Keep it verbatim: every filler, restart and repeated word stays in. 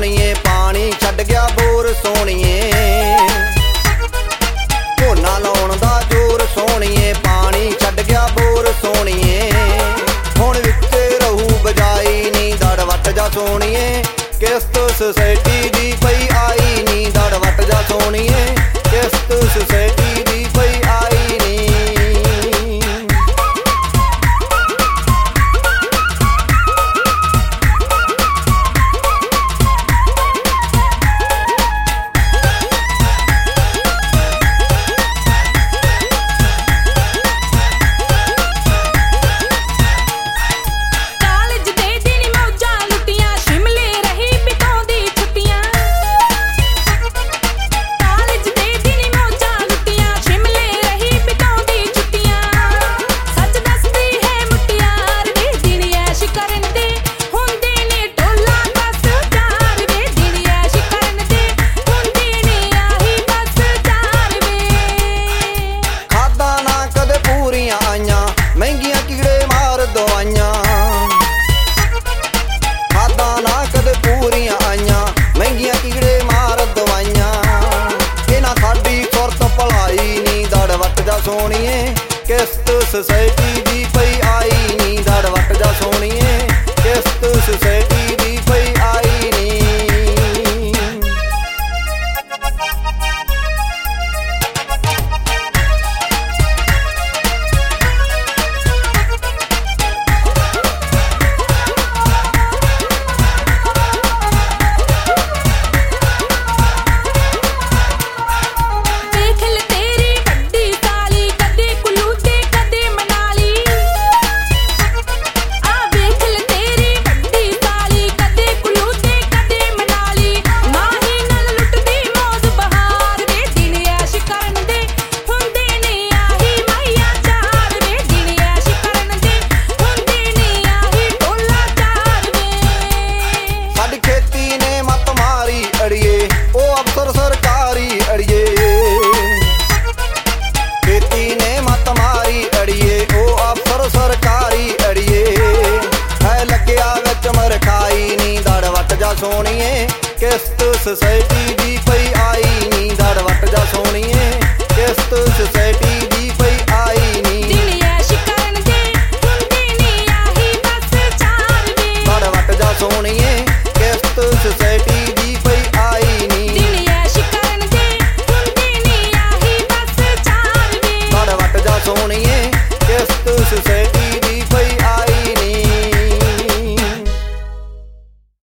ਸੋਹਣੀਏ ਪਾਣੀ ਛੱਡ ਗਿਆ ਬੋਰ ਸੋਹਣੀਏ ਝੋਨਾ ਲਾਉਣ ਦਾ ਜ਼ੋਰ ਸੋਹਣੀਏ ਪਾਣੀ ਛੱਡ ਗਿਆ ਬੋਰ ਸੋਹਣੀਏ ਹੁਣ ਵਿੱਚ ਰਹੂ ਬਜਾਈ ਨੀ ਦੜ ਵੱਟ ਜਾ ਸੋਹਣੀਏ ਕਿਸ਼ਤ ਸੁਸਾਇਟੀ ਦੀ ਪਈ ਆਈ ਨੀ ਦੜ ਵੱਟ ਜਾ ਸੋਹਣੀਏ ਕਿਸ਼ਤ ਸੁਸਾਇਟੀ ਦੀ ਪਈ ਆਈ ਨੀ ਮਹਿੰਗੀਆਂ ਕੀੜੇ ਮਾਰ ਦਵਾਈਆਂ ਖਾਦਾਂ ਨਾ ਕਦੇ ਪੂਰੀਆਂ ਆਈਆਂ ਮਹਿੰਗੀਆਂ ਕੀੜੇ ਮਾਰ ਦਵਾਈਆਂ ਇਹਨਾਂ ਸਾਡੀ ਸੁਰਤ ਭਲਾਈ ਨੀ ਦੜ ਵੱਟ ਜਾ ਸੋਹਣੀਏ ਕਿਸ਼ਤ ਸੁਸਾਇਟੀ ਦੀ ਪਈ ਆਈ ਨੀ ਦੜ ਵੱਟ ਜਾ ਸੋਹਣੀਏ ਕਿਸ਼ਤ ਸੁਸਾਇਟੀ ਦੀ ਪਈ ਆਈ ਨੀ ਸਰਕਾਰੀ ਅੜੀਏ ਖੇਤੀ ਨੇ ਮੱਤ ਮਾਰੀ ਅੜੀਏ ਉਹ ਅਫਸਰ ਸਰਕਾਰੀ ਅੜੀਏ ਹੈ ਲੱਗਿਆ ਵਿੱਚ ਮਰਖਾਈ ਨੀ ਦੜ ਵੱਟ ਜਾ ਸੋਹਣੀਏ ਕਿਸ਼ਤ ਸੁਸਾਇਟੀ